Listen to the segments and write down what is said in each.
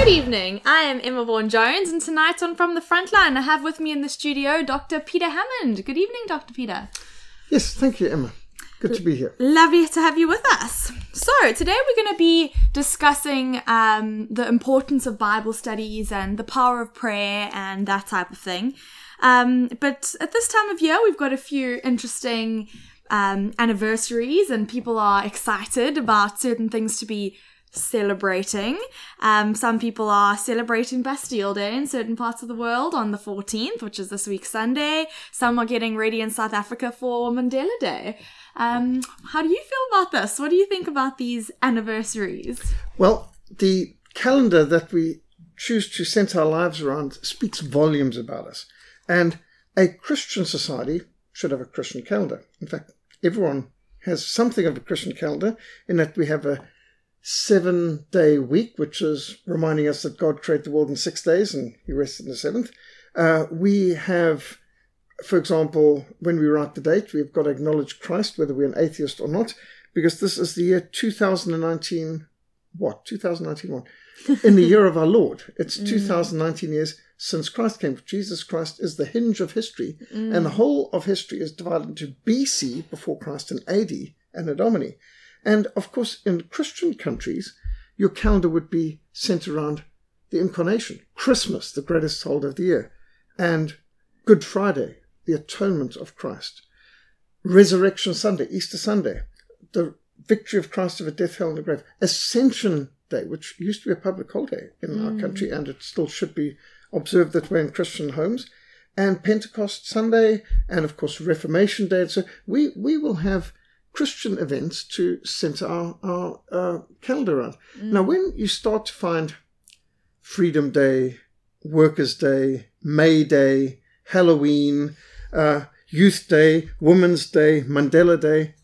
Good evening, I am Emma Vaughan-Jones, and tonight on From the Frontline I have with me in the studio Dr. Peter Hammond. Good evening, Dr. Peter. Yes, thank you, Emma. Good to be here. Lovely to have you with us. So, today we're going to be discussing the importance of Bible studies and the power of prayer and that type of thing. But at this time of year, we've got a few interesting anniversaries, and people are excited about certain things to be celebrating. Some people are celebrating Bastille Day in certain parts of the world on the 14th, which is this week Sunday. Some are getting ready in South Africa for Mandela Day. How do you feel about this? What do you think about these anniversaries? Well, the calendar that we choose to center our lives around speaks volumes about us. And a Christian society should have a Christian calendar. In fact, everyone has something of a Christian calendar in that we have a 7-day week, which is reminding us that God created the world in 6 days and he rested in the seventh. We have, for example, when we write the date, we've got to acknowledge Christ, whether we're an atheist or not, because this is the year 2019. What? 2091. In the year of our Lord. It's 2019 years since Christ came. Jesus Christ is the hinge of history, and the whole of history is divided into BC, before Christ, and AD, Anno Domini. And, of course, in Christian countries, your calendar would be centered around the Incarnation, Christmas, the greatest holiday of the year, and Good Friday, the atonement of Christ, Resurrection Sunday, Easter Sunday, the victory of Christ over death, hell, and the grave, Ascension Day, which used to be a public holiday in our country, and it still should be observed that way in Christian homes, and Pentecost Sunday, and, of course, Reformation Day. And so we will have Christian events to center our calendar around. Now, when you start to find Freedom Day, Workers' Day, May Day, Halloween, Youth Day, Women's Day, Mandela Day,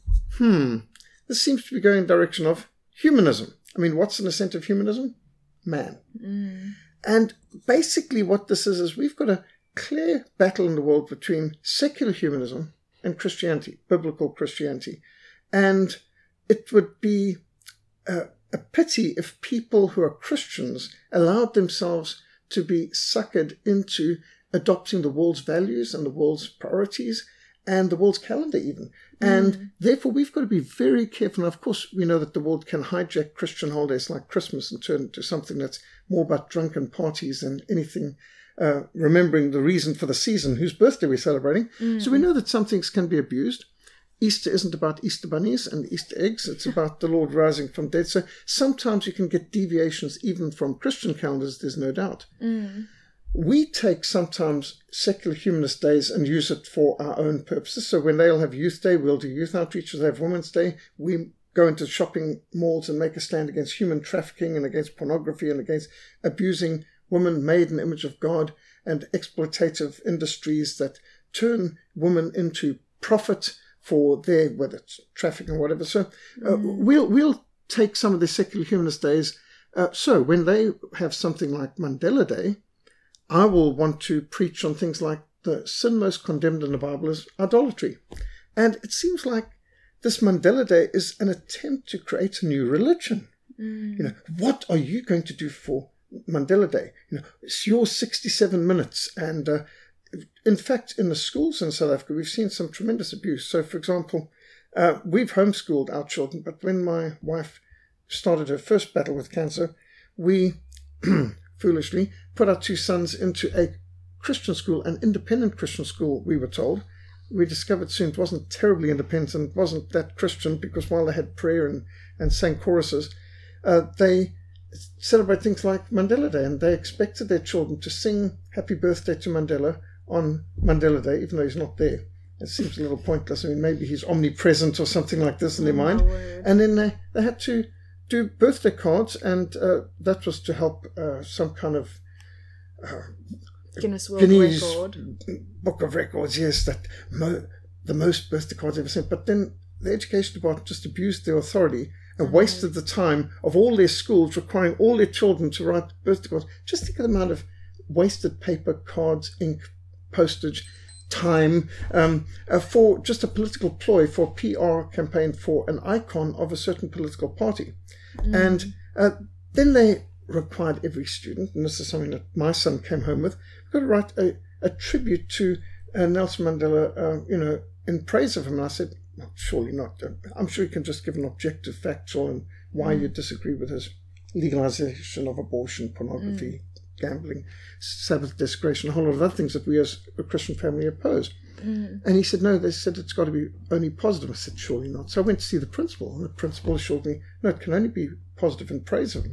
this seems to be going in the direction of humanism. I mean, what's in the center of humanism? Man. And basically what this is we've got a clear battle in the world between secular humanism and Christianity, biblical Christianity. And it would be a pity if people who are Christians allowed themselves to be suckered into adopting the world's values and the world's priorities and the world's calendar even. And therefore we've got to be very careful. And of course, we know that the world can hijack Christian holidays like Christmas and turn it into something that's more about drunken parties than anything, remembering the reason for the season, whose birthday we're celebrating. So we know that some things can be abused. Easter isn't about Easter bunnies and Easter eggs. It's about the Lord rising from dead. So sometimes you can get deviations even from Christian calendars, there's no doubt. We take sometimes secular humanist days and use it for our own purposes. So when they'll have Youth Day, we'll do youth outreach. They have Women's Day. We go into shopping malls and make a stand against human trafficking and against pornography and against abusing women made in the image of God and exploitative industries that turn women into profit for their, whether it's trafficking or whatever. So we'll take some of the secular humanist days. So when they have something like Mandela Day, I will want to preach on things like the sin most condemned in the Bible is idolatry. And it seems like this Mandela Day is an attempt to create a new religion. What are you going to do for Mandela Day? It's your 67 minutes. And in fact, in the schools in South Africa, we've seen some tremendous abuse. So, for example, we've homeschooled our children, but when my wife started her first battle with cancer, we foolishly put our 2 sons into a Christian school, an independent Christian school, we were told. We discovered soon it wasn't terribly independent, it wasn't that Christian, because while they had prayer and sang choruses, they celebrate things like Mandela Day, and they expected their children to sing Happy Birthday to Mandela on Mandela Day, even though he's not there. It seems a little pointless. I mean, maybe he's omnipresent or something like this in their mind. And then they had to do birthday cards, and that was to help some kind of Guinness World Record. Book of Records, yes, that the most birthday cards ever sent. But then the education department just abused their authority and wasted the time of all their schools requiring all their children to write birthday cards. Just think of the amount of wasted paper, cards, ink, postage, time for just a political ploy, for a PR campaign for an icon of a certain political party. And then they required every student, and this is something that my son came home with, we've got to write a tribute to Nelson Mandela, in praise of him. And I said, well, surely not. I'm sure you can just give an objective, factual, and why you disagree with his legalization of abortion, pornography, gambling, Sabbath desecration, a whole lot of other things that we as a Christian family oppose. And he said, no, they said it's got to be only positive. I said, surely not. So I went to see the principal, and the principal assured me, no, it can only be positive in praise of him.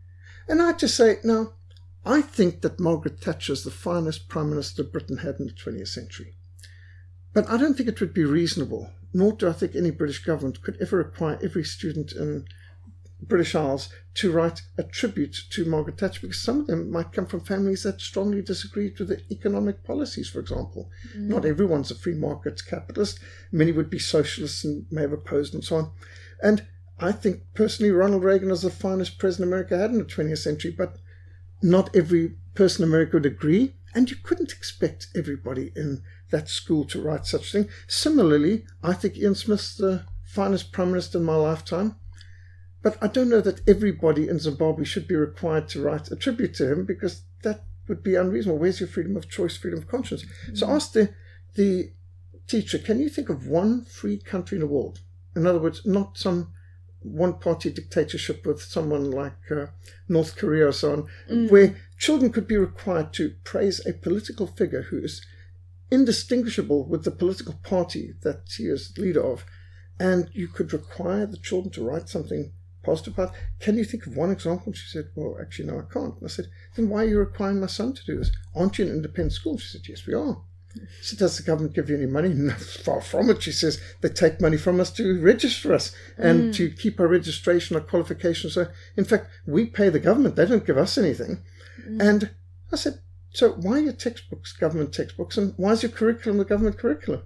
And I just say, no, I think that Margaret Thatcher is the finest Prime Minister Britain had in the 20th century. But I don't think it would be reasonable, nor do I think any British government could ever require every student in British Isles to write a tribute to Margaret Thatcher, because some of them might come from families that strongly disagreed with the economic policies, for example. Not everyone's a free market capitalist. Many would be socialists and may have opposed and so on. And I think personally Ronald Reagan is the finest president America had in the 20th century, but not every person in America would agree. And you couldn't expect everybody in that school to write such a thing. Similarly, I think Ian Smith's the finest Prime Minister in my lifetime. But I don't know that everybody in Zimbabwe should be required to write a tribute to him, because that would be unreasonable. Where's your freedom of choice, freedom of conscience? So ask the teacher, can you think of one free country in the world? In other words, not some one-party dictatorship with someone like North Korea or so on, where children could be required to praise a political figure who is indistinguishable with the political party that he is leader of, and you could require the children to write something positive about. Can you think of one example? She said, well, actually, no, I can't. And I said, then why are you requiring my son to do this? Aren't you an independent school? She said, yes, we are. She said, does the government give you any money? No, far from it. She says, they take money from us to register us and to keep our registration, our qualifications. So, in fact, we pay the government. They don't give us anything. And I said, so why are your textbooks government textbooks, and why is your curriculum the government curriculum?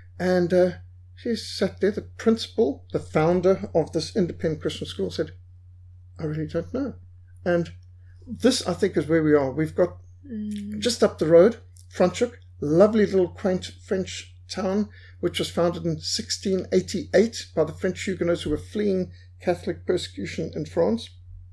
And she sat there, the principal, the founder of this independent Christian school, said, I really don't know. And this, I think, is where we are. We've got just up the road, Franschhoek, lovely little quaint French town, which was founded in 1688 by the French Huguenots who were fleeing Catholic persecution in France.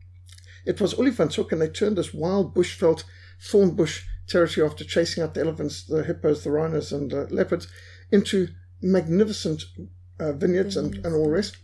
It was Olifantshoek, and they turned this wild bushveld, thorn bush territory after chasing out the elephants, the hippos, the rhinos, and the leopards into magnificent vineyards and all the rest.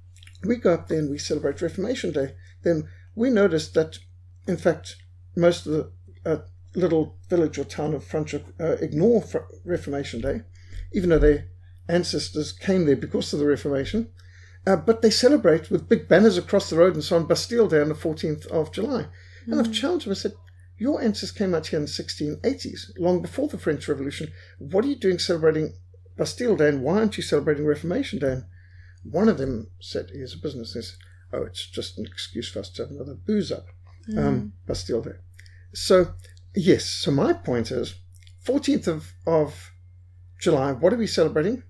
We go up there and we celebrate Reformation Day. Then we noticed that, in fact, most of the little village or town of Franschhoek ignore Reformation Day, even though their ancestors came there because of the Reformation. But they celebrate with big banners across the road and so on, Bastille Day on the 14th of July. And I've challenged them. I said, your ancestors came out here in the 1680s, long before the French Revolution. What are you doing celebrating Bastille Day, and why aren't you celebrating Reformation Day? And one of them said, he has a business, and he said, oh, it's just an excuse for us to have another booze up, Bastille Day. So, yes, so my point is, 14th of July, what are we celebrating?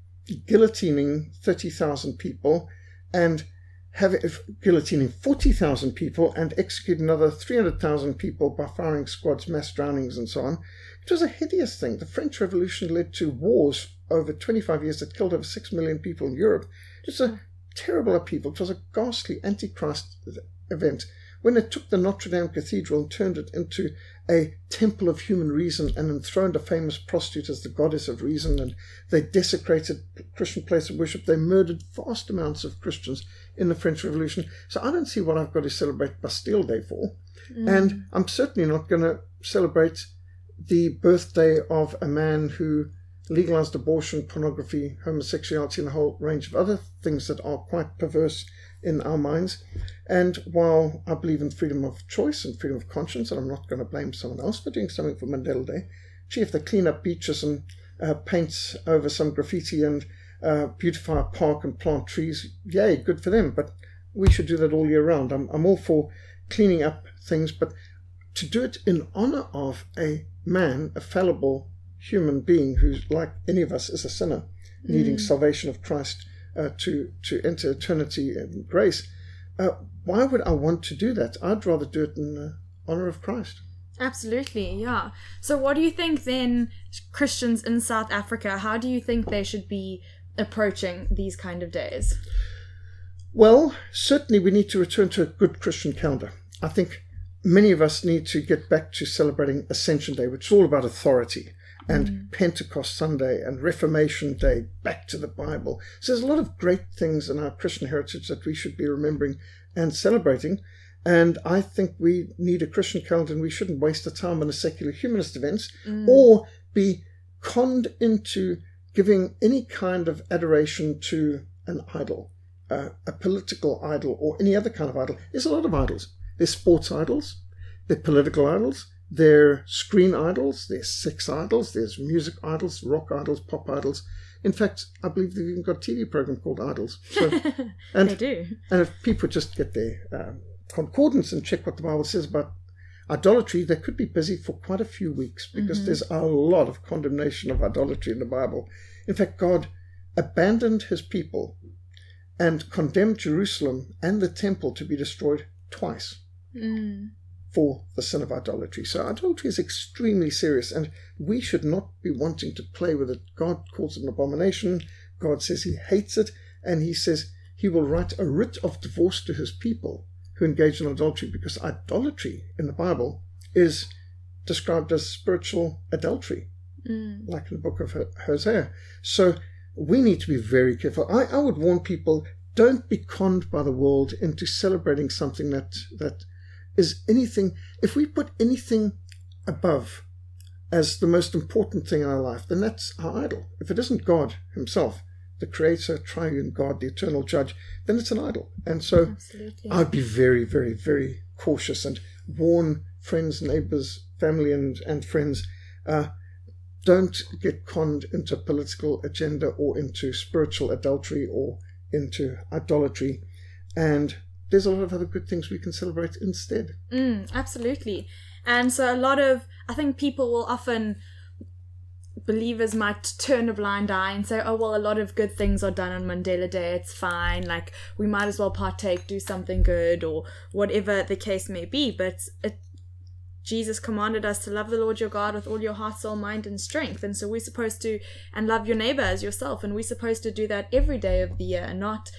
Guillotining 30,000 people and guillotining 40,000 people and executing another 300,000 people by firing squads, mass drownings and so on. It was a hideous thing. The French Revolution led to wars over 25 years that killed over 6 million people in Europe. It was a terrible upheaval. It was a ghastly Antichrist event. When they took the Notre Dame Cathedral and turned it into a temple of human reason and enthroned a famous prostitute as the goddess of reason, and they desecrated Christian place of worship, they murdered vast amounts of Christians in the French Revolution. So I don't see what I've got to celebrate Bastille Day for. And I'm certainly not going to celebrate the birthday of a man who legalized abortion, pornography, homosexuality, and a whole range of other things that are quite perverse in our minds. And while I believe in freedom of choice and freedom of conscience, and I'm not going to blame someone else for doing something for Mandela Day, gee, if they clean up beaches and paint over some graffiti and beautify a park and plant trees, yay, good for them. But we should do that all year round. I'm all for cleaning up things, but to do it in honor of a man, a fallible human being who's like any of us is a sinner, needing salvation of Christ to enter eternity in grace. Why would I want to do that? I'd rather do it in honor of Christ. Absolutely, yeah. So what do you think then, Christians in South Africa, how do you think they should be approaching these kind of days? Well, certainly we need to return to a good Christian calendar. I think many of us need to get back to celebrating Ascension Day, which is all about authority, and Pentecost Sunday and Reformation Day, back to the Bible. So there's a lot of great things in our Christian heritage that we should be remembering and celebrating. And I think we need a Christian calendar, and we shouldn't waste the time on a secular humanist events or be conned into giving any kind of adoration to an idol, a political idol or any other kind of idol. There's a lot of idols. There's sports idols, there's political idols, there's screen idols, there's sex idols, there's music idols, rock idols, pop idols. In fact, I believe they've even got a TV program called Idols. So, they do. And if people just get their concordance and check what the Bible says about idolatry, they could be busy for quite a few weeks, because there's a lot of condemnation of idolatry in the Bible. In fact, God abandoned his people and condemned Jerusalem and the temple to be destroyed twice for the sin of idolatry. So idolatry is extremely serious, and we should not be wanting to play with it. God calls it an abomination. God says he hates it, and he says he will write a writ of divorce to his people who engage in idolatry, because idolatry in the Bible is described as spiritual adultery, like in the book of Hosea. So we need to be very careful. I would warn people, don't be conned by the world into celebrating something that is anything. If we put anything above as the most important thing in our life, then that's our idol. If it isn't God himself, the creator, triune God, the eternal judge, then it's an idol. And so I'd be very, very, very cautious and warn friends, neighbors, family and friends, don't get conned into a political agenda or into spiritual adultery or into idolatry. And there's a lot of other good things we can celebrate instead. Absolutely. And so I think people will often, believers might turn a blind eye and say, oh, well, a lot of good things are done on Mandela Day, it's fine, like we might as well partake, do something good, or whatever the case may be. But Jesus commanded us to love the Lord your God with all your heart, soul, mind, and strength. And so we're supposed to, and love your neighbor as yourself. And we're supposed to do that every day of the year, and not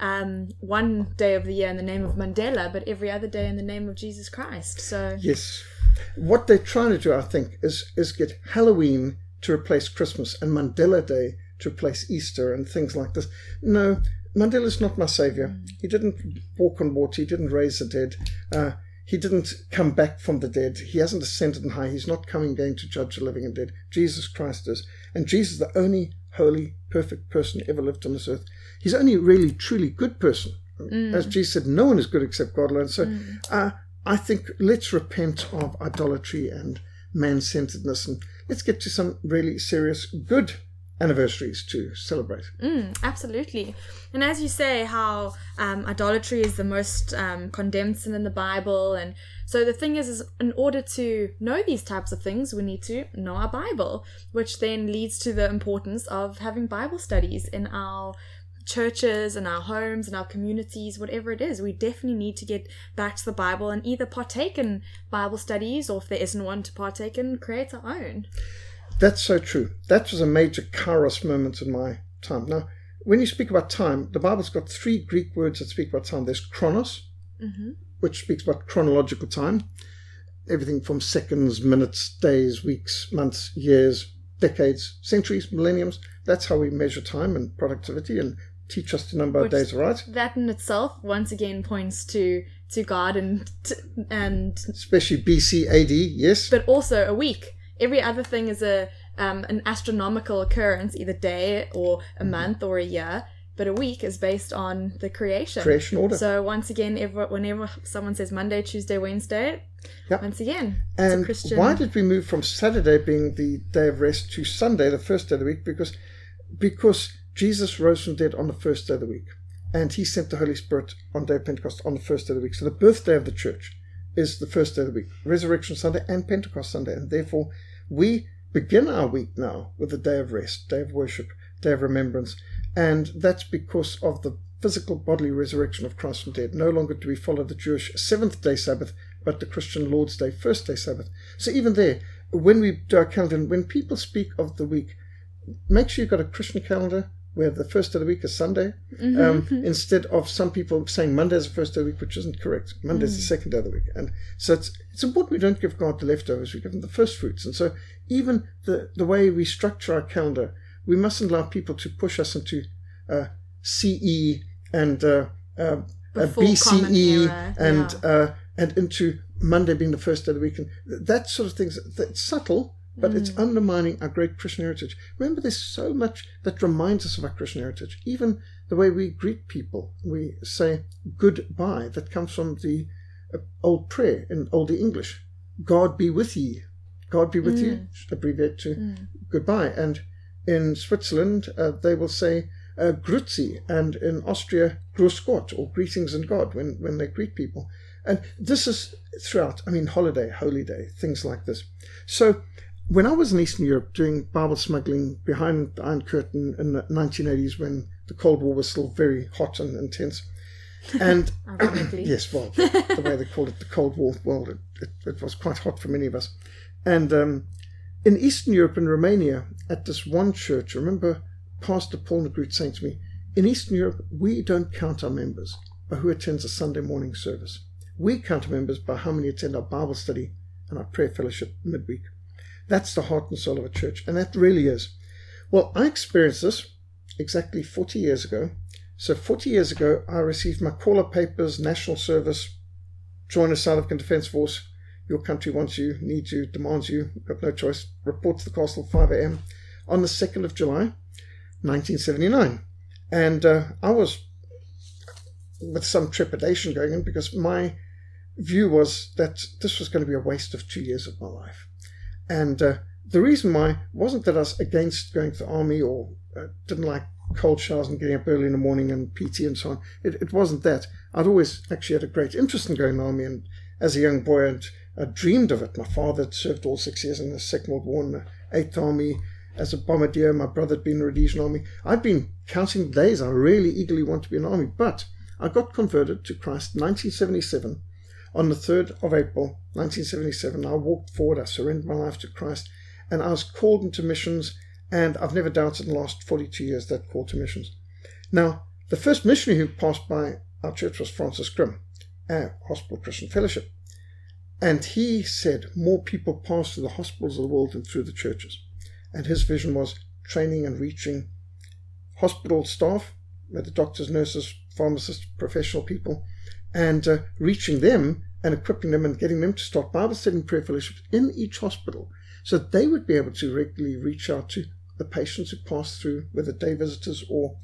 one day of the year in the name of Mandela, but every other day in the name of Jesus Christ. So yes, what they're trying to do, I think, is get Halloween to replace Christmas and Mandela Day to replace Easter and things like this. No, Mandela's not my savior. He didn't walk on water. He didn't raise the dead. He didn't come back from the dead. He hasn't ascended on high. He's not coming again to judge the living and dead. Jesus Christ is. And Jesus is the only holy, perfect person ever lived on this earth. He's the only really, truly good person. As Jesus said, no one is good except God alone. So I think let's repent of idolatry and man-centeredness, and let's get to some really serious, good anniversaries to celebrate. Absolutely. And as you say, how idolatry is the most condemned sin in the Bible, and so the thing is in order to know these types of things, we need to know our Bible, which then leads to the importance of having Bible studies in our churches and our homes and our communities, whatever it is. We definitely need to get back to the Bible and either partake in Bible studies, or if there isn't one to partake in, create our own. That's so true. That was a major kairos moment in my time. Now, when you speak about time, the Bible's got 3 Greek words that speak about time. There's chronos, which speaks about chronological time, everything from seconds, minutes, days, weeks, months, years, decades, centuries, millenniums. That's how we measure time and productivity and teach us to number our days right. That in itself, once again, points to God and especially BC AD, yes. But also a week. Every other thing is an astronomical occurrence, either day or a month or a year. But a week is based on the creation order. So once again, whenever someone says Monday, Tuesday, Wednesday, once again, and it's a Christian. Why did we move from Saturday being the day of rest to Sunday, the first day of the week? Because Jesus rose from the dead on the first day of the week, and he sent the Holy Spirit on the day of Pentecost on the first day of the week. So the birthday of the church is the first day of the week, Resurrection Sunday and Pentecost Sunday, and therefore we begin our week now with a day of rest, day of worship, day of remembrance. And that's because of the physical bodily resurrection of Christ from the dead. No longer do we follow the Jewish 7th-day Sabbath, but the Christian Lord's Day, 1st-day Sabbath. So even there, when we do our calendar, when people speak of the week, make sure you've got a Christian calendar where the first day of the week is Sunday, instead of some people saying Monday is the first day of the week, which isn't correct. Monday is the second day of the week. And so it's important we don't give God the leftovers, we give him the first fruits. And so even the way we structure our calendar, we mustn't allow people to push us into CE and BCE and into Monday being the first day of the week. And that sort of things, it's subtle, but it's undermining our great Christian heritage. Remember, there's so much that reminds us of our Christian heritage. Even the way we greet people, we say goodbye. That comes from the old prayer in Old English. God be with ye. God be with you. Abbreviate to goodbye. And in Switzerland, they will say Grüezi, and in Austria, Grüß Gott, or greetings in God when they greet people. And this is throughout, holiday, holy day, things like this. So when I was in Eastern Europe doing Bible smuggling behind the Iron Curtain in the 1980s, when the Cold War was still very hot and intense, and yes, well, the way they called it, the Cold War, well, it was quite hot for many of us. And in Eastern Europe, in Romania, at this one church, I remember Pastor Paul Negrut saying to me, in Eastern Europe, we don't count our members by who attends a Sunday morning service. We count our members by how many attend our Bible study and our prayer fellowship midweek. That's the heart and soul of a church, and that really is. Well, I experienced this exactly 40 years ago. So 40 years ago, I received my call-up papers, national service, join the South African Defence Force. Your country wants you, needs you, demands you. You've got no choice. Report to the castle at 5 a.m. on the 2nd of July, 1979. And I was with some trepidation going in, because my view was that this was going to be a waste of 2 years of my life. And the reason why wasn't that I was against going to the army or didn't like cold showers and getting up early in the morning and PT and so on. It wasn't that. I'd always actually had a great interest in going to the army, and as a young boy I dreamed of it. My father had served all 6 years in the Second World War in the 8th Army as a bombardier. My brother had been in the Rhodesian Army. I'd been counting the days I really eagerly wanted to be in the army, but I got converted to Christ in 1977. On the 3rd of April, 1977, I walked forward, I surrendered my life to Christ, and I was called into missions, and I've never doubted in the last 42 years that call to missions. Now, the first missionary who passed by our church was Francis Grimm, Hospital Christian Fellowship. And he said more people pass through the hospitals of the world than through the churches. And his vision was training and reaching hospital staff, the doctors, nurses, pharmacists, professional people, and reaching them and equipping them and getting them to start Bible study and prayer fellowships in each hospital, so that they would be able to regularly reach out to the patients who pass through, whether day visitors or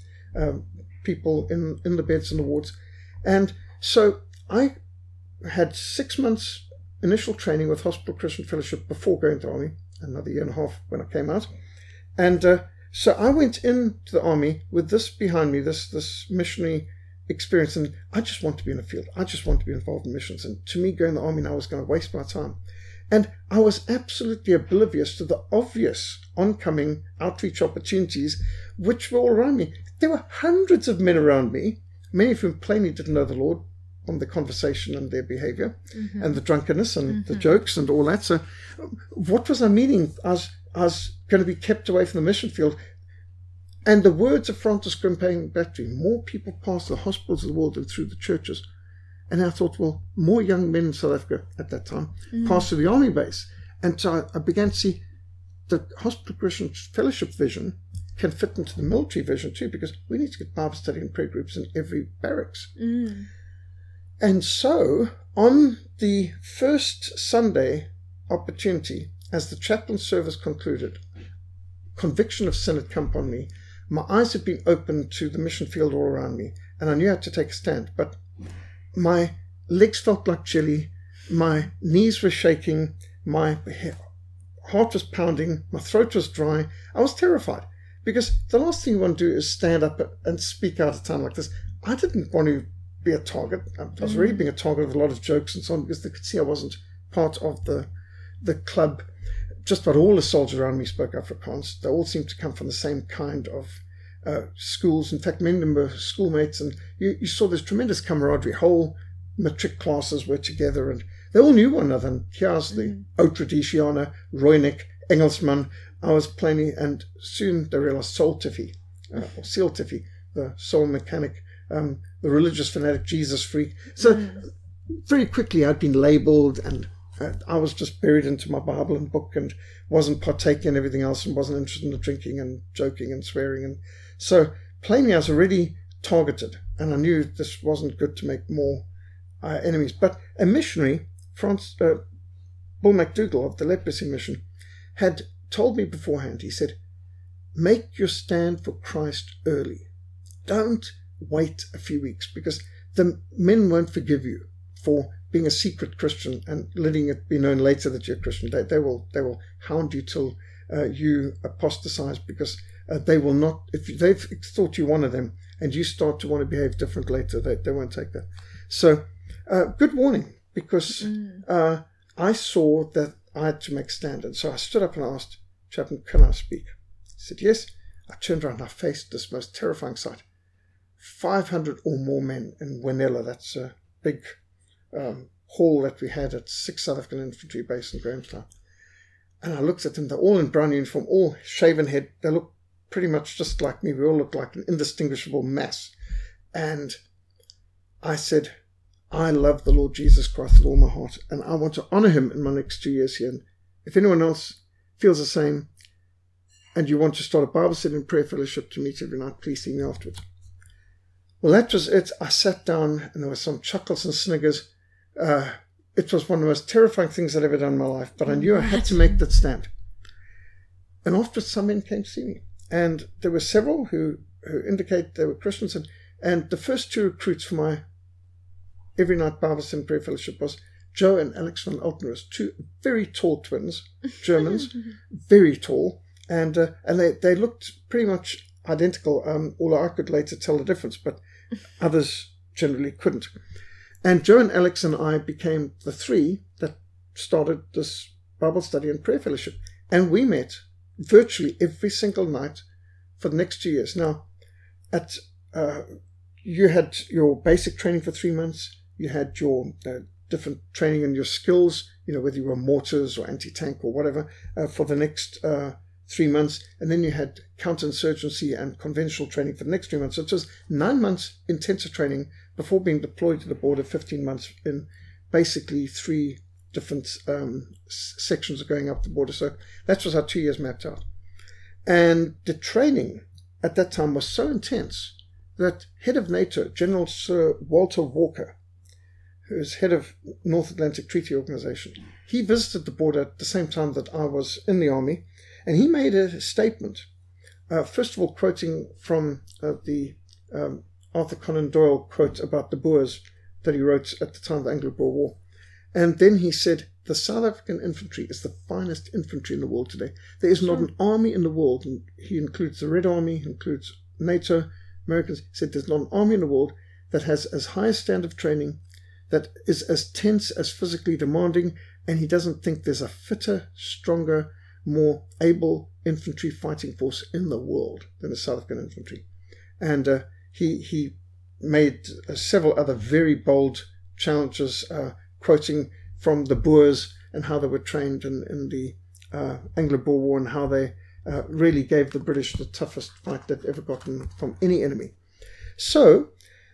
people in the beds and the wards. And so I had 6 months initial training with Hospital Christian Fellowship before going to the army, another year and a half when I came out. And so I went into the army with this behind me, this missionary experience, and I just want to be in the field. I just want to be involved in missions. And to me, going to the army now was going to waste my time. And I was absolutely oblivious to the obvious oncoming outreach opportunities which were all around me. There were hundreds of men around me, many of whom plainly didn't know the Lord from the conversation and their behavior, and the drunkenness and the jokes and all that. So what was I meaning? I was going to be kept away from the mission field. And the words of Francis Grimm came back to me: more people pass the hospitals of the world than through the churches. And I thought, well, more young men in South Africa at that time passed through the army base. And so I began to see the Hospital Christian Fellowship vision can fit into the military vision too, because we need to get Bible study and prayer groups in every barracks. And so on the first Sunday opportunity, as the chaplain service concluded, conviction of sin had come upon me. My eyes had been opened to the mission field all around me, and I knew I had to take a stand. But my legs felt like jelly, my knees were shaking, my heart was pounding, my throat was dry. I was terrified, because the last thing you want to do is stand up and speak out at a time like this. I didn't want to be a target. I was already being a target of a lot of jokes and so on, because they could see I wasn't part of the club. Just about all the soldiers around me spoke Afrikaans. They all seemed to come from the same kind of schools. In fact, many of them were schoolmates, and you saw this tremendous camaraderie. Whole matric classes were together, and they all knew one another. And here's the Oud-Rhodesianer, Roynik, Engelsman. I was plainly, and soon they realized Soul Tiffy. or Seal Tiffy, the soul mechanic, the religious fanatic, Jesus freak. So very quickly I'd been labelled, and I was just buried into my Bible and book and wasn't partaking in everything else and wasn't interested in the drinking and joking and swearing. And so plainly I was already targeted, and I knew this wasn't good to make more enemies. But a missionary, Bill McDougall of the Leprosy Mission, had told me beforehand, he said, make your stand for Christ early. Don't wait a few weeks, because the men won't forgive you for being a secret Christian and letting it be known later that you're a Christian. They will hound you till you apostatize, because they will not, if they've thought you one of them and you start to want to behave different later, they won't take that. So good warning, because I saw that I had to make standards. So I stood up and asked Chaplain, can I speak? He said yes. I turned around and I faced this most terrifying sight. 500 or more men in Wenella. That's a big hall that we had at 6th South African Infantry Base in Grahamstown. And I looked at them. They're all in brown uniform, all shaven head. They look pretty much just like me. We all look like an indistinguishable mass. And I said, I love the Lord Jesus Christ with all my heart, and I want to honor him in my next 2 years here. And if anyone else feels the same and you want to start a Bible study and prayer fellowship to meet every night, please see me afterwards. Well, that was it. I sat down and there were some chuckles and sniggers. It was one of the most terrifying things I'd ever done in my life, but I knew I had to make that stand. And afterwards, some men came to see me. And there were several who indicate they were Christians. And the first 2 recruits for my every night Bible study and prayer fellowship was Joe and Alex van Altenrust, 2 very tall twins, Germans, very tall. And they looked pretty much identical, although I could later tell the difference, but others generally couldn't. And Joe and Alex and I became the 3 that started this Bible study and prayer fellowship. And we met virtually every single night for the next 2 years. Now, you had your basic training for 3 months. You had your different training in your skills, whether you were mortars or anti-tank or whatever, for the next 3 months. And then you had counterinsurgency and conventional training for the next 3 months. So it was 9 months intensive training before being deployed to the border, 15 months in basically 3 different sections of going up the border. So that was how 2 years mapped out. And the training at that time was so intense that head of NATO, General Sir Walter Walker, who is head of North Atlantic Treaty Organization, he visited the border at the same time that I was in the army, and he made a statement, first of all quoting from the Arthur Conan Doyle quote about the Boers that he wrote at the time of the Anglo-Boer War. And then he said, the South African infantry is the finest infantry in the world today. There is not an army in the world, and he includes the Red Army, he includes NATO, Americans. He said there's not an army in the world that has as high a standard of training, that is as tense, as physically demanding, and he doesn't think there's a fitter, stronger, more able infantry fighting force in the world than the South African infantry. And he made several other very bold challenges, quoting from the Boers and how they were trained in the Anglo-Boer War, and how they really gave the British the toughest fight they've ever gotten from any enemy. So,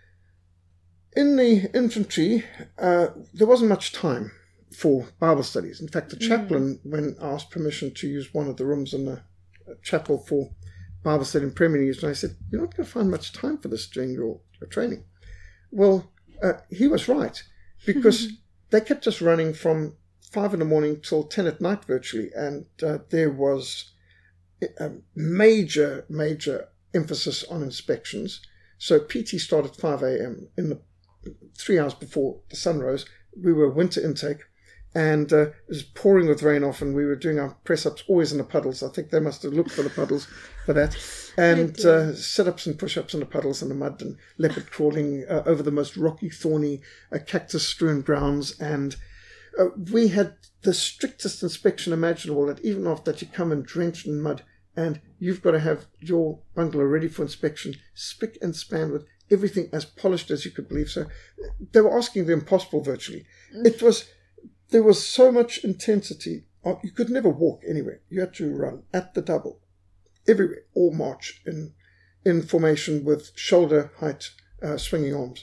in the infantry, there wasn't much time for Bible studies. In fact, the chaplain, when asked permission to use one of the rooms in the chapel for Bible study and prayer meetings, and I said, you're not going to find much time for this during your training. Well, he was right, because they kept us running from 5 in the morning till 10 at night virtually, and there was a major emphasis on inspections. So PT started at 5 a.m. in the 3 hours before the sun rose. We were winter intake, and it was pouring with rain off, and we were doing our press-ups always in the puddles. I think they must have looked for the puddles for that. And sit-ups and push-ups in the puddles in the mud, and leopard crawling over the most rocky, thorny, cactus-strewn grounds. And we had the strictest inspection imaginable, that even after that you come and drenched in mud, and you've got to have your bungalow ready for inspection, spick and span with everything as polished as you could believe. So they were asking the impossible virtually. There was so much intensity. You could never walk anywhere. You had to run at the double, everywhere, or march in in formation with shoulder height swinging arms.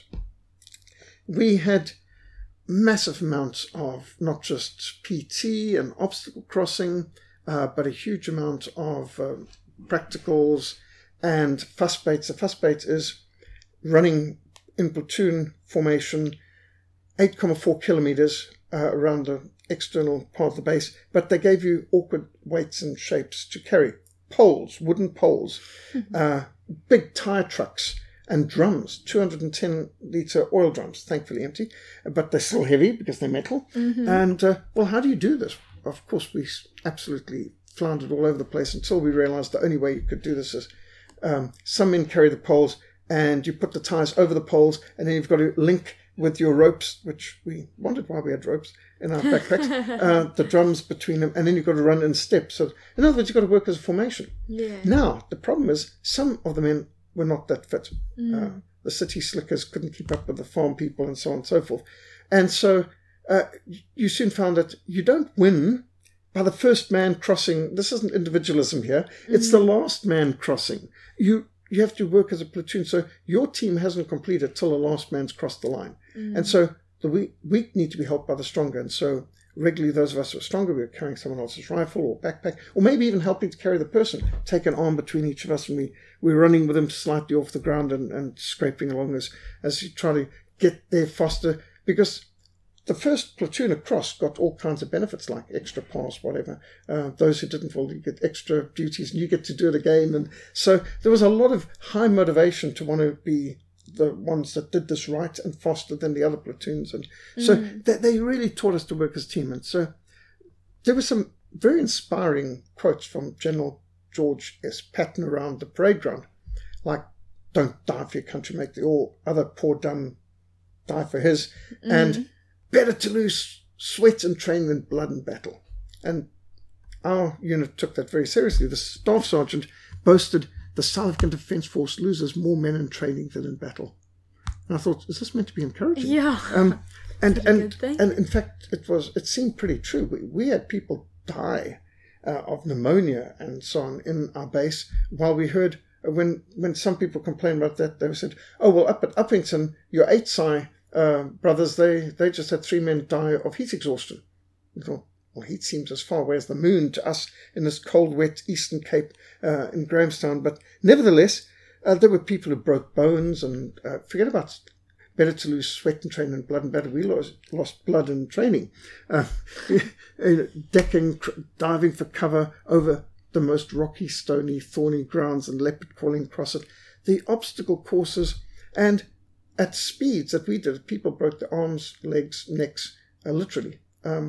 We had massive amounts of not just PT and obstacle crossing, but a huge amount of practicals and fuss baits. A fuss bait is running in platoon formation 8.4 kilometers around the external part of the base, but they gave you awkward weights and shapes to carry. Poles, wooden poles, big tire trucks, and drums, 210-litre oil drums, thankfully empty, but they're still heavy because they're metal. And, well, how do you do this? Of course, we absolutely floundered all over the place until we realised the only way you could do this is some men carry the poles, and you put the tyres over the poles, and then you've got to link with your ropes, which we wondered why we had ropes in our backpacks, the drums between them, and then you've got to run in steps. So, in other words, you've got to work as a formation. Yeah. Now, the problem is some of the men were not that fit. The city slickers couldn't keep up with the farm people and so on and so forth. And so you soon found that you don't win by the first man crossing. This isn't individualism here. It's the last man crossing. You have to work as a platoon. So your team hasn't completed till the last man's crossed the line. And so the weak need to be helped by the stronger. And so regularly those of us who are stronger, we were carrying someone else's rifle or backpack, or maybe even helping to carry the person, take an arm between each of us, and we were running with them slightly off the ground and scraping along as you try to get there faster, because the first platoon across got all kinds of benefits like extra pass, whatever. Those who didn't, well, you get extra duties and you get to do it again. And so there was a lot of high motivation to want to be the ones that did this right and faster than the other platoons. And so they really taught us to work as a team. And so there were some very inspiring quotes from General George S. Patton around the parade ground, like, don't die for your country, make the all other poor dumb die for his, and better to lose sweat in training than blood in battle. And our unit took that very seriously. The staff sergeant boasted, the South African Defence Force loses more men in training than in battle. And I thought, is this meant to be encouraging? Yeah. And in fact, it seemed pretty true. We had people die of pneumonia and so on in our base, while we heard, when some people complained about that, they said, oh, well, up at Uppington, your 8-Psi brothers, they just had 3 men die of heat exhaustion. We thought, well, heat seems as far away as the moon to us in this cold, wet Eastern Cape in Grahamstown. But nevertheless, there were people who broke bones, and forget about better to lose sweat in training than blood in battle. We lost blood in training. Decking, diving for cover over the most rocky, stony, thorny grounds and leopard crawling across it. The obstacle courses, and at speeds that we did, people broke their arms, legs, necks, literally,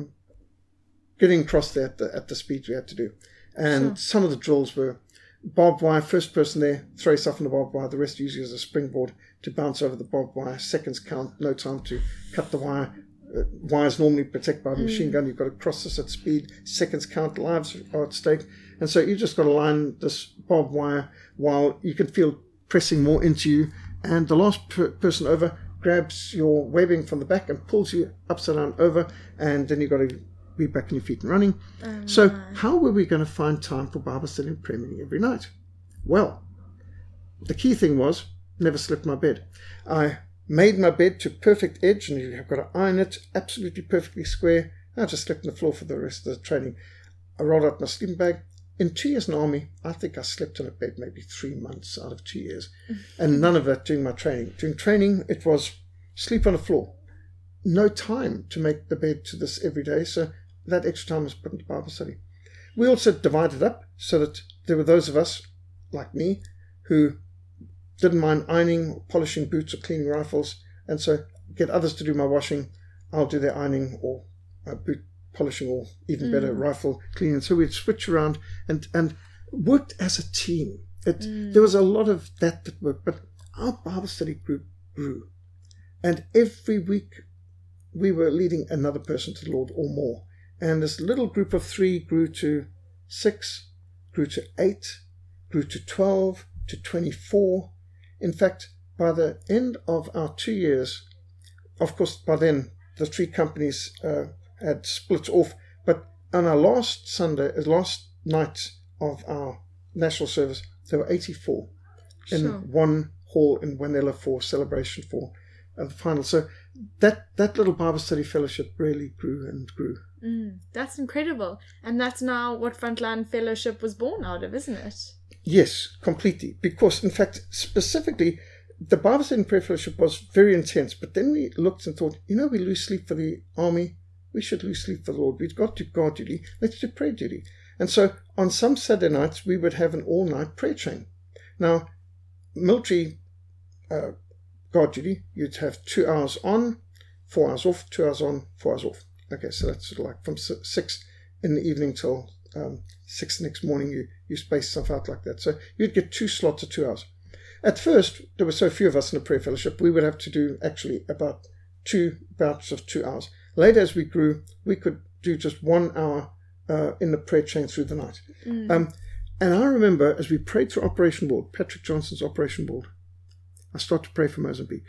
getting across there at the speeds we had to do. And some of the drills were barbed wire, first person there, throw yourself in the barbed wire, the rest use as a springboard to bounce over the barbed wire, seconds count, no time to cut the wire. Wires normally protected by a machine gun, you've got to cross this at speed, seconds count, lives are at stake. And so you just got to line this barbed wire while you can feel pressing more into you. And the last person over grabs your webbing from the back and pulls you upside down over, and then you've got to be back on your feet and running. So how were we going to find time for Bible study and prayer meeting every night? Well, the key thing was never slip my bed. I made my bed to perfect edge, and you've got to iron it absolutely perfectly square. I just slept on the floor for the rest of the training. I rolled out my sleeping bag. In 2 years in the army, I think I slept in a bed maybe 3 months out of 2 years. And none of that during my training. During training, it was sleep on the floor. No time to make the bed to this every day, so that extra time was put into Bible study. We also divided up so that there were those of us, like me, who didn't mind ironing or polishing boots or cleaning rifles, and so get others to do my washing. I'll do their ironing or boot polishing, or even better, rifle cleaning. So we'd switch around and worked as a team. There was a lot of that worked, but our Bible study group grew. And every week we were leading another person to the Lord or more. And this little group of 3 grew to 6, grew to 8, grew to 12, to 24. In fact, by the end of our 2 years, of course, by then the 3 companies had split off, but on our last night of our national service, there were 84. in one hall in Wanella for celebration for the final. So that little Bible study fellowship really grew and grew. That's incredible. And that's now what Frontline Fellowship was born out of, isn't it? Yes, completely. Because, in fact, specifically, the Bible study and prayer fellowship was very intense. But then we looked and thought, we lose sleep for the army. We should lose sleep for the Lord. We've got to guard duty. Let's do prayer duty. And so on some Saturday nights, we would have an all-night prayer chain. Now, military guard duty, you'd have 2 hours on, 4 hours off, 2 hours on, 4 hours off. Okay, so that's sort of like from 6 in the evening till 6 the next morning, you space stuff out like that. So you'd get 2 slots of 2 hours. At first, there were so few of us in the prayer fellowship, we would have to do actually about 2 bouts of 2 hours. Later, as we grew, we could do just 1 hour in the prayer chain through the night. And I remember as we prayed through Operation Board, Patrick Johnson's Operation Board, I started to pray for Mozambique.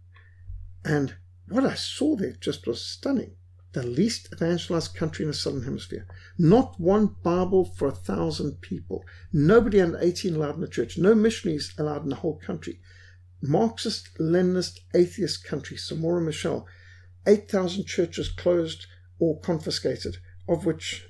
And what I saw there just was stunning. The least evangelized country in the Southern Hemisphere. Not one Bible for 1,000 people. Nobody under 18 allowed in the church. No missionaries allowed in the whole country. Marxist, Leninist, atheist country, Samora Machel. 8,000 churches closed or confiscated, of which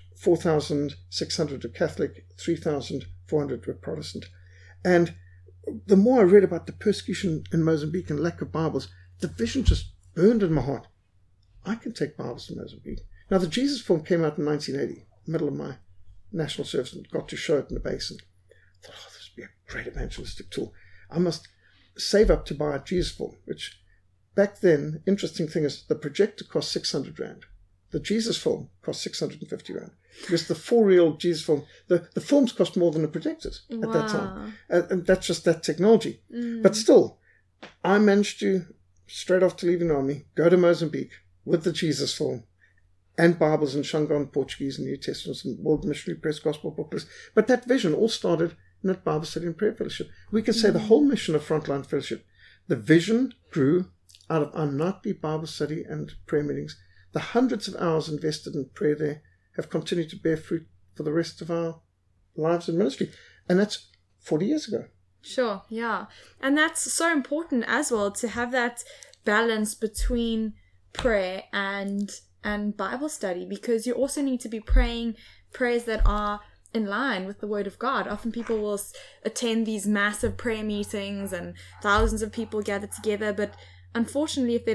4,600 were Catholic, 3,400 were Protestant. And the more I read about the persecution in Mozambique and lack of Bibles, the vision just burned in my heart. I can take Bibles to Mozambique. Now, the Jesus Film came out in 1980, middle of my national service, and got to show it in the basin. I thought, this would be a great evangelistic tool. I must save up to buy a Jesus Film, which back then, interesting thing is, the projector cost 600 Rand. The Jesus Film cost 650 Rand. Because the 4-reel Jesus Film, the films cost more than the projectors at that time. And that's just that technology. But still, I managed to, straight after leaving the army, go to Mozambique with the Jesus Film and Bibles in Shangaan, Portuguese, and New Testaments, and World Missionary Press Gospel Booklets. But that vision all started in that Bible study and prayer fellowship. We can say the whole mission of Frontline Fellowship, the vision grew out of our nightly Bible study and prayer meetings. The hundreds of hours invested in prayer there have continued to bear fruit for the rest of our lives in ministry. And that's 40 years ago. Sure, yeah. And that's so important as well, to have that balance between prayer and Bible study, because you also need to be praying prayers that are in line with the Word of God. Often people will attend these massive prayer meetings and thousands of people gather together, but unfortunately, if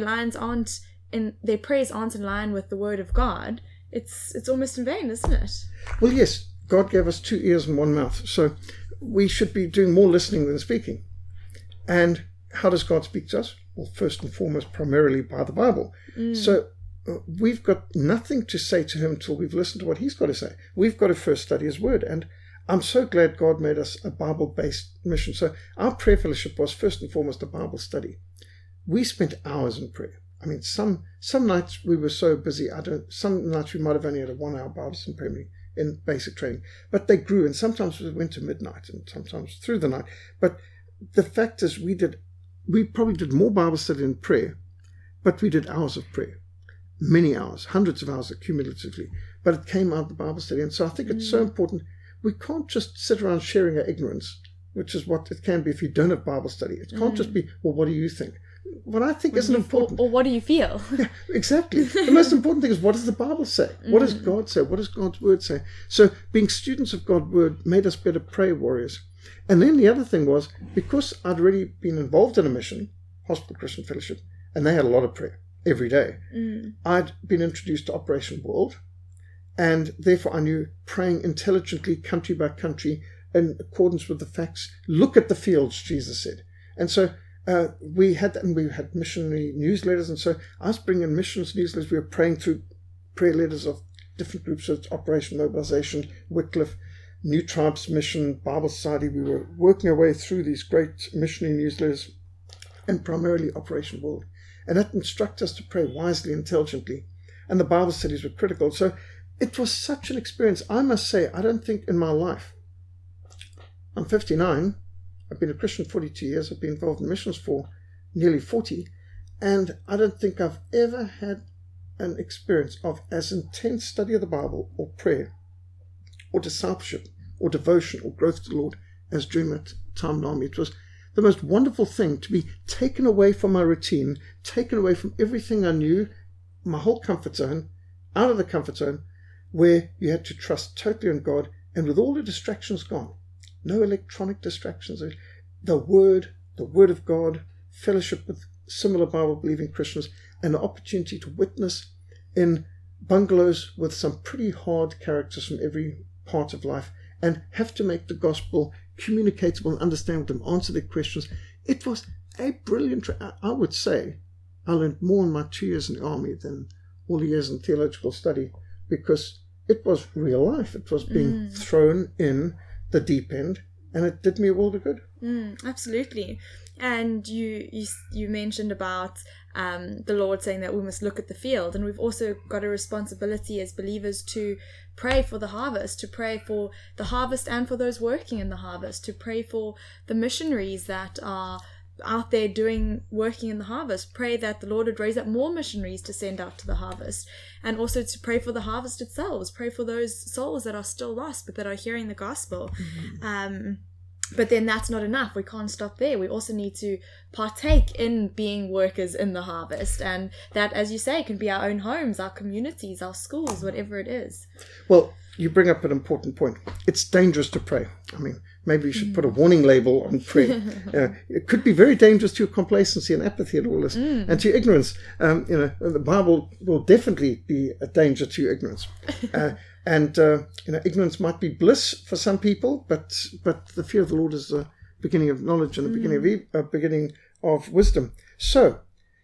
their prayers aren't in line with the Word of God, it's almost in vain, isn't it? Well, yes, God gave us 2 ears and 1 mouth, so we should be doing more listening than speaking. And how does God speak to us? Well, first and foremost, primarily by the Bible. So we've got nothing to say to him until we've listened to what he's got to say. We've got to first study his word. And I'm so glad God made us a Bible-based mission. So our prayer fellowship was first and foremost a Bible study. We spent hours in prayer. I mean, some nights we were so busy. Some nights we might have only had a 1 hour Bible study prayer meeting in basic training. But they grew, and sometimes we went to midnight and sometimes through the night. But the fact is we probably did more Bible study and prayer, but we did hours of prayer. Many hours, hundreds of hours cumulatively. But it came out of the Bible study. And so I think it's so important. We can't just sit around sharing our ignorance, which is what it can be if you don't have Bible study. It can't just be, well, what do you think? What I think isn't important. Or what do you feel? Yeah, exactly. The most important thing is, what does the Bible say? What does God say? What does God's word say? So being students of God's word made us better prayer warriors. And then the other thing was, because I'd already been involved in a mission, Hospital Christian Fellowship, and they had a lot of prayer every day, I'd been introduced to Operation World, and therefore I knew praying intelligently, country by country, in accordance with the facts. Look at the fields, Jesus said. And so we had missionary newsletters, and so I was bringing missions newsletters. We were praying through prayer letters of different groups. So it's Operation Mobilization, Wycliffe, New Tribes Mission, Bible Society. We were working our way through these great missionary newsletters, and primarily Operation World. And that instructed us to pray wisely, intelligently. And the Bible studies were critical. So it was such an experience. I must say, I don't think in my life, I'm 59, I've been a Christian 42 years, I've been involved in missions for nearly 40, and I don't think I've ever had an experience of as intense study of the Bible or prayer or discipleship or devotion or growth to the Lord as during that time in the army. the most wonderful thing to be taken away from my routine, taken away from everything I knew, my whole comfort zone, out of the comfort zone, where you had to trust totally on God, and with all the distractions gone, no electronic distractions, the Word of God, fellowship with similar Bible-believing Christians, and the opportunity to witness in bungalows with some pretty hard characters from every part of life, and have to make the gospel communicatable and understandable and answer their questions. It was a brilliant, I would say, I learned more in my 2 years in the army than all the years in theological study, because it was real life. It was being thrown in the deep end, and it did me a world of good. Absolutely. And you mentioned about the Lord saying that we must look at the field, and we've also got a responsibility as believers to pray for the harvest, to pray for the harvest and for those working in the harvest, to pray for the missionaries that are out there working in the harvest. Pray that the Lord would raise up more missionaries to send out to the harvest, and also to pray for the harvest itself. Pray for those souls that are still lost but that are hearing the gospel. But then that's not enough. We can't stop there. We also need to partake in being workers in the harvest, and that, as you say, can be our own homes, our communities, our schools, whatever it is. Well, you bring up an important point. It's dangerous to pray. I mean, maybe you should put a warning label on prayer. It could be very dangerous to your complacency and apathy and all this, and to your ignorance. The Bible will definitely be a danger to your ignorance. And ignorance might be bliss for some people, but the fear of the Lord is the beginning of knowledge and the beginning of wisdom. So,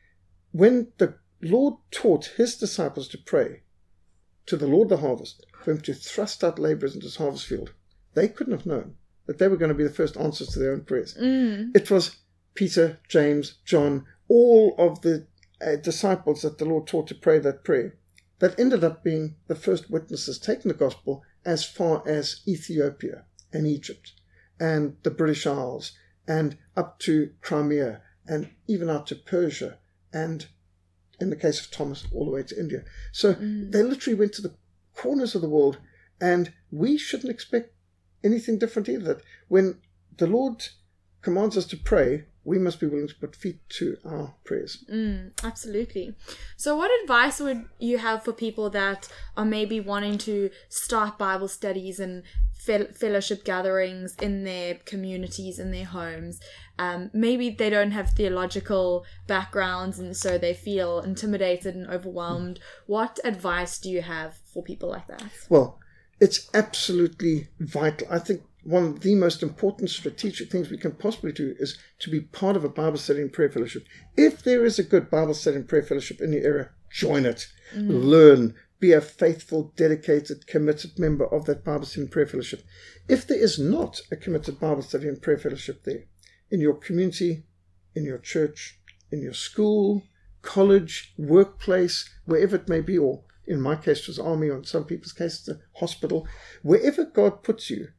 when the Lord taught his disciples to pray to the Lord of the harvest, for him to thrust out laborers into his harvest field, they couldn't have known that they were going to be the first answers to their own prayers. It was Peter, James, John, all of the disciples that the Lord taught to pray that prayer, that ended up being the first witnesses taking the gospel as far as Ethiopia and Egypt and the British Isles and up to Crimea and even out to Persia and, in the case of Thomas, all the way to India. So they literally went to the corners of the world, and we shouldn't expect anything different either. That when the Lord commands us to pray, we must be willing to put feet to our prayers. Absolutely. So what advice would you have for people that are maybe wanting to start Bible studies and fellowship gatherings in their communities, in their homes? Maybe they don't have theological backgrounds, and so they feel intimidated and overwhelmed. What advice do you have for people like that? Well, it's absolutely vital. I think one of the most important strategic things we can possibly do is to be part of a Bible study and prayer fellowship. If there is a good Bible study and prayer fellowship in your area, join it. Learn. Be a faithful, dedicated, committed member of that Bible study and prayer fellowship. If there is not a committed Bible study and prayer fellowship there, in your community, in your church, in your school, college, workplace, wherever it may be, or in my case it was army, or in some people's case the hospital, wherever God puts you,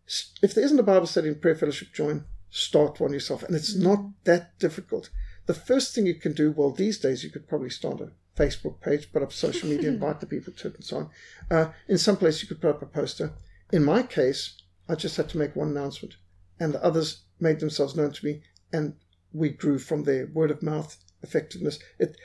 if there isn't a Bible study and prayer fellowship, start one yourself. And it's not that difficult. The first thing you can do, well, these days you could probably start a Facebook page, put up social media, invite the people to it and so on. In some place you could put up a poster. In my case, I just had to make one announcement, and the others made themselves known to me, and we grew from there. Word of mouth, effectiveness.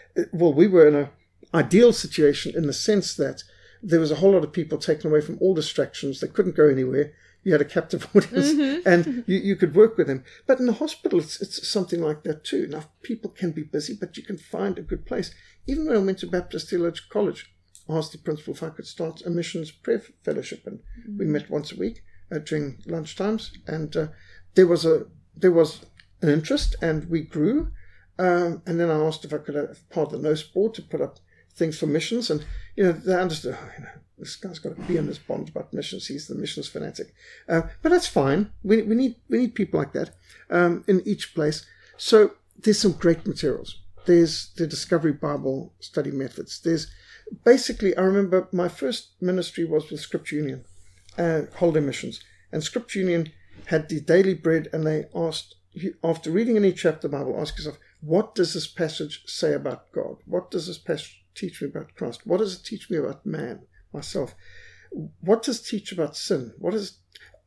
We were in an ideal situation in the sense that there was a whole lot of people taken away from all distractions. They couldn't go anywhere. You had a captive audience, and you could work with them. But in the hospital, it's something like that too. Now, people can be busy, but you can find a good place. Even when I went to Baptist Theological College, I asked the principal if I could start a missions prayer fellowship, and we met once a week during lunchtimes. And there was an interest, and we grew. And then I asked if I could have part of the NOS board to put up things for missions, and they understood. This guy's got to be in this bond about missions. He's the missions fanatic. But that's fine. We need people like that in each place. So there's some great materials. There's the Discovery Bible Study Methods. There's basically, I remember my first ministry was with Scripture Union, holiday missions. And Scripture Union had the daily bread, and they asked, after reading any chapter of the Bible, ask yourself, what does this passage say about God? What does this passage teach me about Christ? What does it teach me about man? Myself. What does it teach about sin?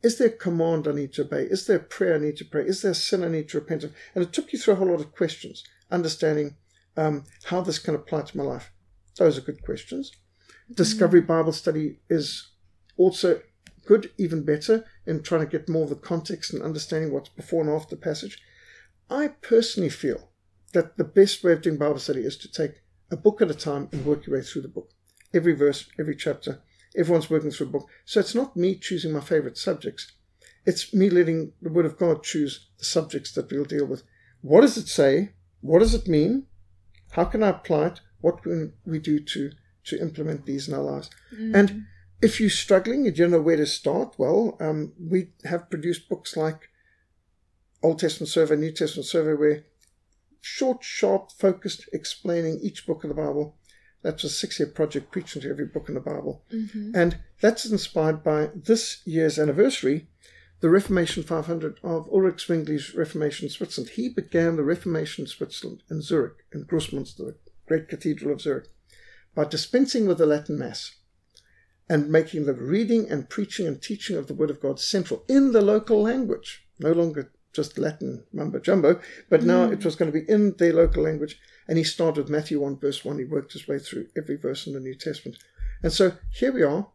Is there a command I need to obey? Is there a prayer I need to pray? Is there a sin I need to repent of? And it took you through a whole lot of questions, understanding how this can apply to my life. Those are good questions. Discovery Bible study is also good, even better, in trying to get more of the context and understanding what's before and after the passage. I personally feel that the best way of doing Bible study is to take a book at a time and work your way through the book. Every verse, every chapter, everyone's working through a book. So it's not me choosing my favorite subjects. It's me letting the Word of God choose the subjects that we'll deal with. What does it say? What does it mean? How can I apply it? What can we do to implement these in our lives? And if you're struggling, you don't know where to start, well, we have produced books like Old Testament Survey, New Testament Survey, where short, sharp, focused, explaining each book of the Bible. That's a 6-year project, preaching to every book in the Bible. And that's inspired by this year's anniversary, the Reformation 500 of Ulrich Zwingli's Reformation in Switzerland. He began the Reformation in Switzerland, in Zurich, in Grossmünster, the great cathedral of Zurich, by dispensing with the Latin Mass and making the reading and preaching and teaching of the Word of God central in the local language. No longer just Latin mumbo-jumbo, but now it was going to be in their local language. And he started with Matthew 1, verse 1. He worked his way through every verse in the New Testament. And so here we are,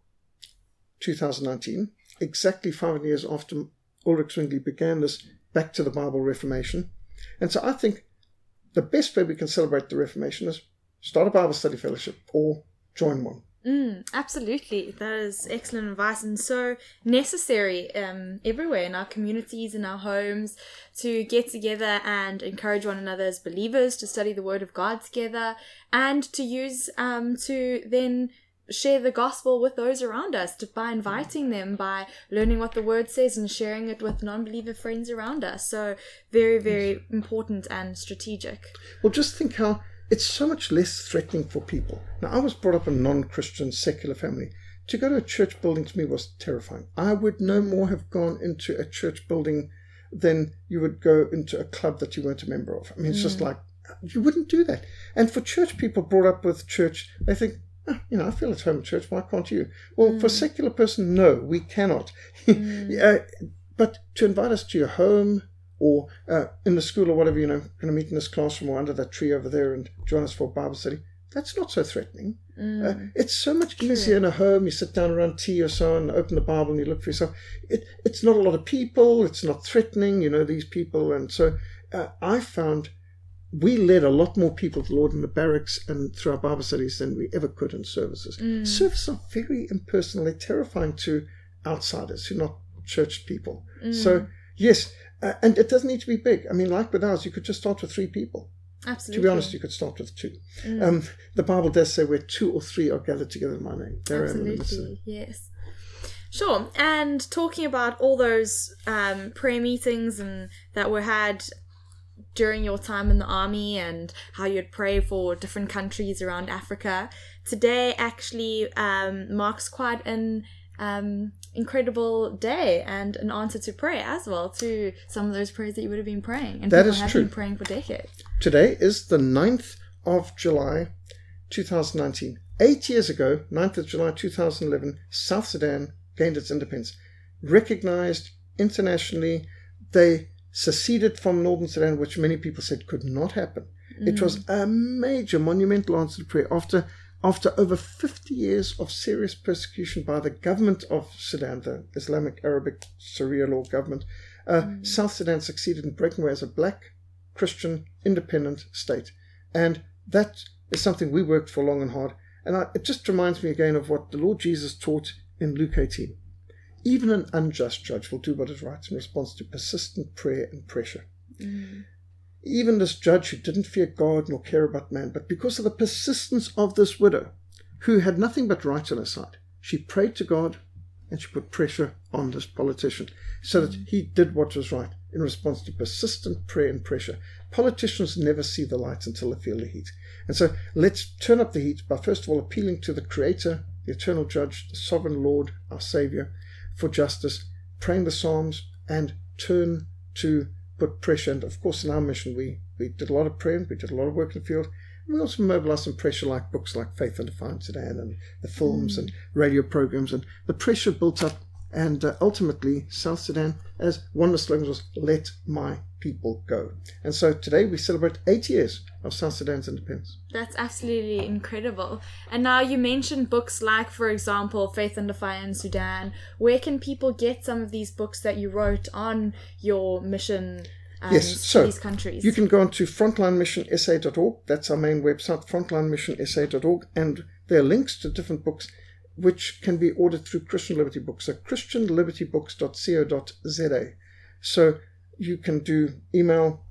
2019, exactly 5 years after Ulrich Zwingli began this Back to the Bible Reformation. And so I think the best way we can celebrate the Reformation is start a Bible study fellowship or join one. Absolutely. That is excellent advice and so necessary everywhere in our communities, in our homes, to get together and encourage one another as believers to study the Word of God together and to use to then share the gospel with those around us, by inviting them, by learning what the Word says and sharing it with non-believer friends around us. So very, very important and strategic. Well, just think how it's so much less threatening for people. Now, I was brought up in a non-Christian, secular family. To go to a church building to me was terrifying. I would no more have gone into a church building than you would go into a club that you weren't a member of. I mean, it's just like, you wouldn't do that. And for church people brought up with church, they think, I feel at home in church, why can't you? Well, for a secular person, no, we cannot. But to invite us to your home, or in the school or whatever, going to meet in this classroom or under that tree over there and join us for Bible study, that's not so threatening. It's so much easier in a home. You sit down around tea or so and open the Bible and you look for yourself. It's not a lot of people. It's not threatening, these people. And so I found we led a lot more people to the Lord in the barracks and through our Bible studies than we ever could in services. Services are very impersonal. They're terrifying to outsiders who are not church people. So, yes, and it doesn't need to be big. I mean, like with ours, you could just start with 3 people. Absolutely. To be honest, you could start with 2. The Bible does say where 2 or 3 are gathered together in my name. Absolutely, yes. Sure. And talking about all those prayer meetings and that were had during your time in the army and how you'd pray for different countries around Africa, today actually marks quite an incredible day and an answer to prayer as well, to some of those prayers that you would have been praying and that people is have true. been praying for decades. Today is the 9th of July 2019. 8 years ago, 9th of July 2011, South Sudan gained its independence. Recognized internationally, they seceded from Northern Sudan, which many people said could not happen. It was a major monumental answer to prayer after over 50 years of serious persecution by the government of Sudan, the Islamic Arabic Sharia law government. South Sudan succeeded in breaking away as a black, Christian, independent state. And that is something we worked for long and hard. And it just reminds me again of what the Lord Jesus taught in Luke 18. Even an unjust judge will do what is right in response to persistent prayer and pressure. Even this judge who didn't fear God nor care about man, but because of the persistence of this widow, who had nothing but right on her side, she prayed to God and she put pressure on this politician so that he did what was right in response to persistent prayer and pressure. Politicians never see the light until they feel the heat. And so let's turn up the heat by first of all appealing to the Creator, the eternal Judge, the Sovereign Lord, our Savior, for justice, praying the Psalms, and turn to put pressure. And of course in our mission we did a lot of prayer, we did a lot of work in the field. We also mobilized some pressure like books like Faith and Defiant Sudan and the films and radio programs, and the pressure built up And ultimately, South Sudan, as one of the slogans was, let my people go. And so today we celebrate 8 years of South Sudan's independence. That's absolutely incredible. And now you mentioned books like, for example, Faith Under Fire in Sudan. Where can people get some of these books that you wrote on your mission to these countries? You can go on to frontlinemissionsa.org. That's our main website, frontlinemissionsa.org. And there are links to different books which can be ordered through Christian Liberty Books, so christianlibertybooks.co.za. So you can do email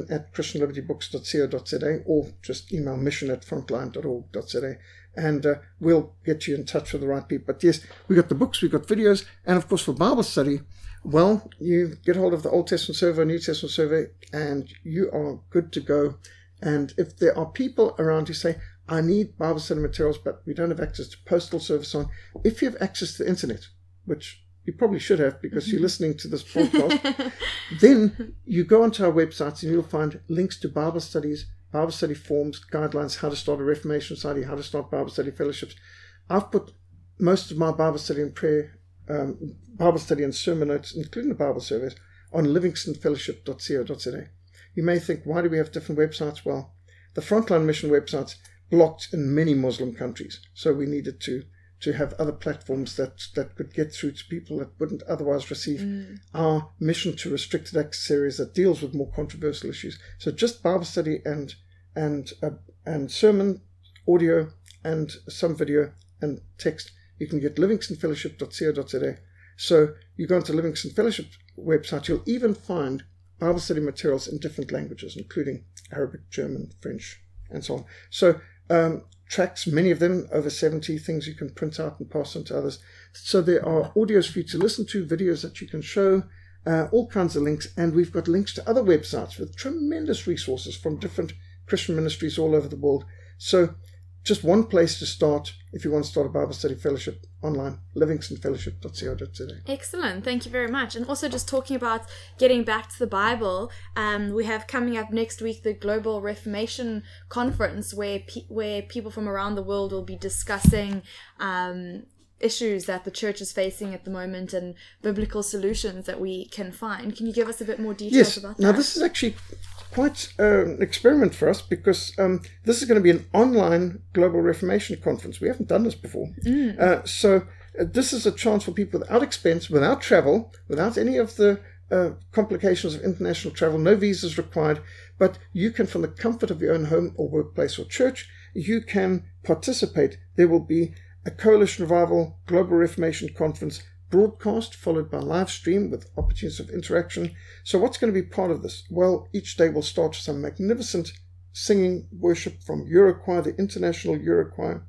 admin@christianlibertybooks.co.za or just email mission@frontline.org.za, and we'll get you in touch with the right people. But yes, we got the books, we got videos, and of course for Bible study, well, you get hold of the Old Testament survey, New Testament survey, and you are good to go. And if there are people around who say, I need Bible study materials, but we don't have access to postal service on. If you have access to the internet, which you probably should have because you're listening to this podcast, then you go onto our websites and you'll find links to Bible studies, Bible study forms, guidelines, how to start a Reformation Society, how to start Bible study fellowships. I've put most of my Bible study and prayer, Bible study and sermon notes, including the Bible surveys, on livingstonfellowship.co.za. You may think, why do we have different websites? Well, the Frontline Mission websites blocked in many Muslim countries, so we needed to have other platforms that could get through to people that wouldn't otherwise receive our Mission to Restricted Access series that deals with more controversial issues. So just Bible study and sermon audio and some video and text, you can get livingstonfellowship.co.za. So you go onto Livingston Fellowship website, you'll even find Bible study materials in different languages, including Arabic, German, French, and so on. So tracks, many of them, over 70 things you can print out and pass on to others. So there are audios for you to listen to, videos that you can show, all kinds of links. And we've got links to other websites with tremendous resources from different Christian ministries all over the world. So just one place to start if you want to start a Bible study fellowship online, livingstonfellowship.co.za. Excellent. Thank you very much. And also just talking about getting back to the Bible, we have coming up next week the Global Reformation Conference where people from around the world will be discussing issues that the church is facing at the moment and biblical solutions that we can find. Can you give us a bit more details about that? Now this is actually quite an experiment for us because this is going to be an online Global Reformation Conference. We haven't done this before. So this is a chance for people without expense, without travel, without any of the complications of international travel, no visas required, but you can, from the comfort of your own home or workplace or church, you can participate. There will be a Coalition Revival Global Reformation Conference broadcast followed by live stream with opportunities of interaction. So what's going to be part of this? Well, each day will start with some magnificent singing worship from Eurochoir, the International Eurochoir,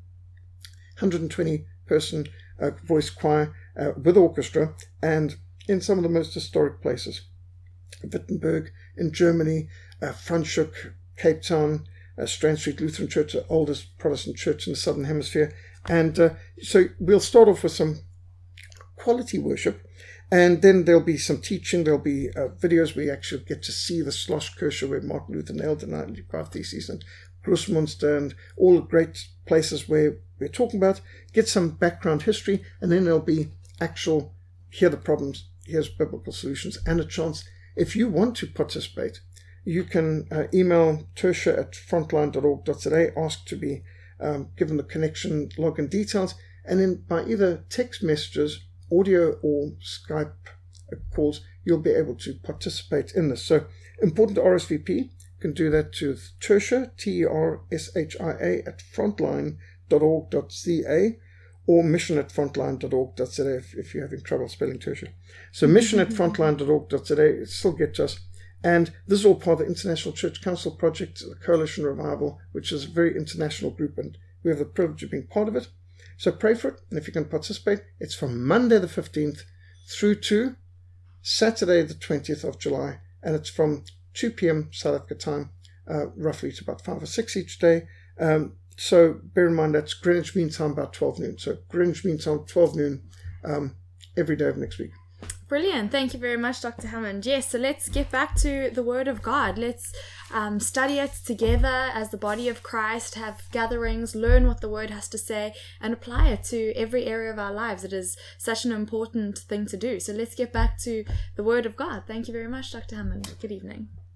120-person voice choir with orchestra, and in some of the most historic places. Wittenberg in Germany, Franschhoek, Cape Town, Strand Street Lutheran Church, the oldest Protestant church in the Southern Hemisphere. And so we'll start off with some quality worship, and then there'll be some teaching. There'll be videos where you actually get to see the Schloss-Kirche where Martin Luther nailed the 95 Theses, and Großmünster, and all the great places where we're talking about. Get some background history, and then there'll be actual, here are the problems, here's biblical solutions, and a chance. If you want to participate, you can email tertia@frontline.org.za, ask to be given the connection login details, and then by either text messages, audio, or Skype calls, you'll be able to participate in this. So important to RSVP. You can do that to Tertia, TERSHIA, @frontline.org.za, or mission@frontline.org.za if you're having trouble spelling Tertia. So mission@frontline.org.za, still get to us. And this is all part of the International Church Council Project, the Coalition Revival, which is a very international group, and we have the privilege of being part of it. So pray for it, and if you can participate, it's from Monday the 15th through to Saturday the 20th of July, and it's from 2 p.m. South Africa time, roughly to about 5 or 6 each day. So bear in mind that's Greenwich Mean Time about 12 noon. So Greenwich Mean Time, 12 noon, every day of next week. Brilliant. Thank you very much, Dr. Hammond. Yes, so let's get back to the Word of God. Let's study it together as the body of Christ, have gatherings, learn what the Word has to say, and apply it to every area of our lives. It is such an important thing to do. So let's get back to the Word of God. Thank you very much, Dr. Hammond. Good evening.